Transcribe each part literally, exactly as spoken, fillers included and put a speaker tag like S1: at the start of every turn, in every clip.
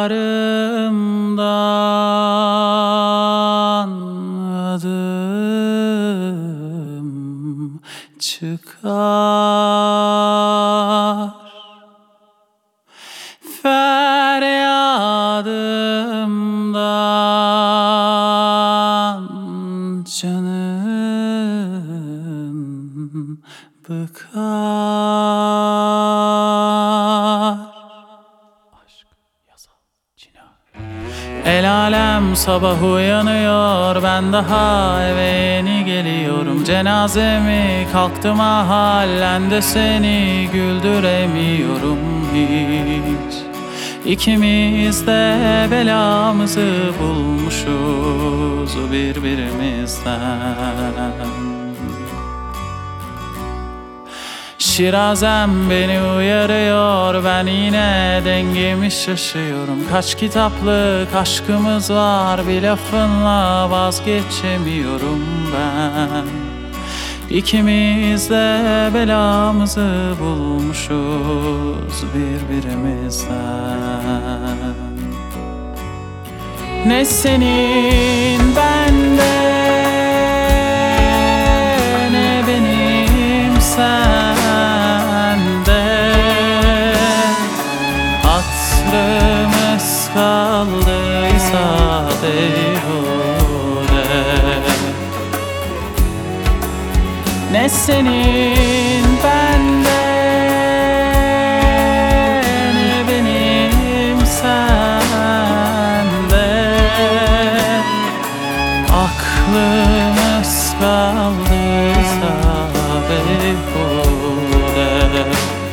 S1: bağrımdan adım çıkar, feryadımdan canım bıkar. Aşk, yasa, cinayet. El alem sabah uyanıyor, ben daha eve yeni geliyorum. Cenazemi kalktım mahallen de seni güldüremiyorum hiç. İkimiz de belamızı bulmuşuz birbirimizden. Şirazem beni uyarıyor, ben yine dengemi şaşıyorum. Kaç kitaplık aşkımız var, bir lafınla vazgeçemiyorum ben. İkimiz de belamızı bulmuşuz birbirimizden. Ne senin bende, ne benim sende. Hatırımız kaldıysa beyhude. Ne senin bende, ne benim sende. Aklımız kaldıysa beyhude.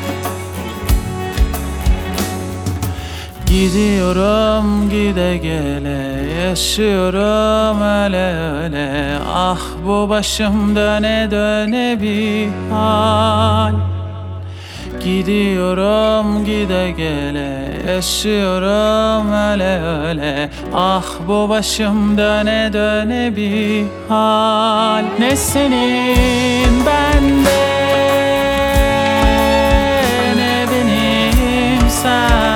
S1: Gidiyorum gide gele, yaşıyorum öyle öyle. Ah bu başım döne döne bir hal. Gidiyorum gide gele, yaşıyorum öyle öyle. Ah bu başım döne döne bir hal. Ne senin bende, ne benim sende.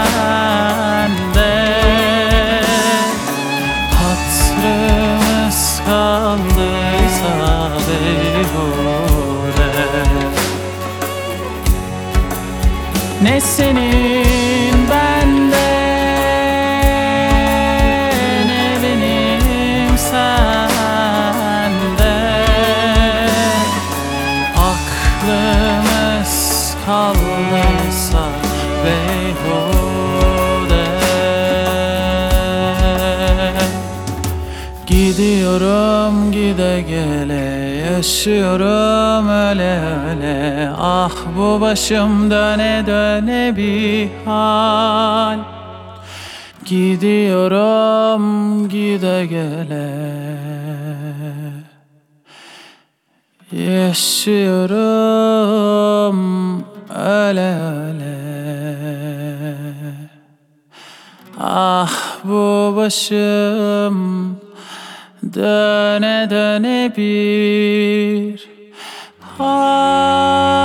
S1: Hatırımız kaldıysa beyhude. Ne senin bende, ne benim sende. Aklımız kaldıysa beyhude. Gidiyorum gide gele, yaşıyorum öyle öyle. Ah bu başım döne döne bir hal. Gidiyorum gide gele, yaşıyorum öyle öyle. Ah bu başım döne döne bir hal.